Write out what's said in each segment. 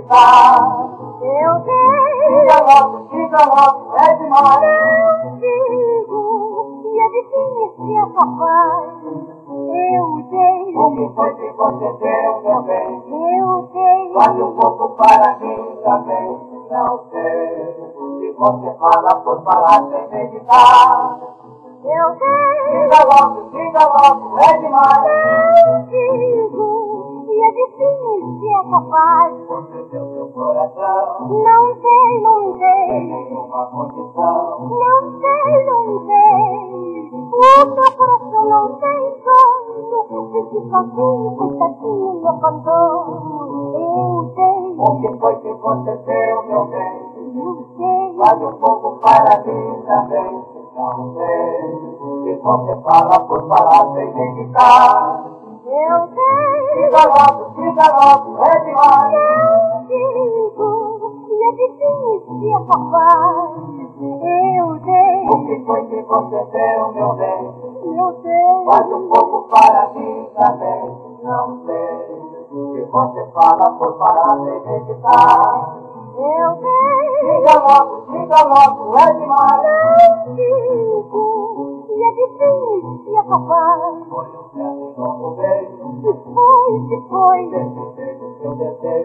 meditar. Eu dei. Diga logo, é demais. Eu digo, e é difícil é capaz. Eu dei. O que foi que você deu, meu bem? Eu dei. Guarde um pouco para mim também. Não sei se você fala por falar sem meditar. Eu dei. Diga logo, é demais. Eu digo, e é difícil é capaz. Você deu seu coração. Não sei, não Sem sei. nenhuma condição. Não sei. O meu coração não tem dono. Fique sozinho, coitadinho, meu abandono. Eu dei. O que foi que você deu, meu bem? Eu dei. Guarde um pouco para mim também. Não sei se você fala por falar sem meditar. Eu dei. Diga logo, é demais. Eu digo, e é difícil é capaz. Eu dei. O que foi que você deu, meu bem? Eu dei. Guarde um pouco para mim também. Não sei se você fala por falar sem meditar. Eu dei. Diga logo, é demais. Eu digo, e é difícil é capaz. Foi um certo e longo beijo. Se foi. Desse seu desejo.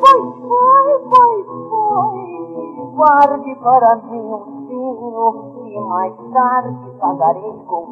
Foi. Guarde para mim um vinho e mais tarde pagarei com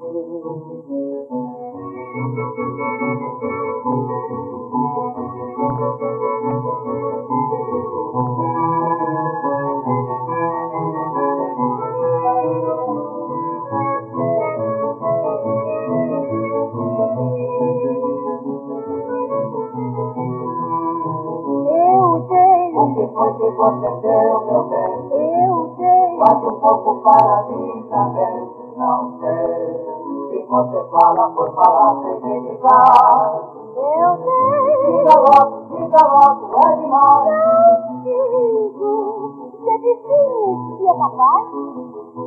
O que foi que você deu, meu bem? Eu dei. Guarde um pouco para mim também. Não sei se você fala por falar sem meditar. Eu dei. Diga logo, é demais. Eu digo, e é difícil é capaz.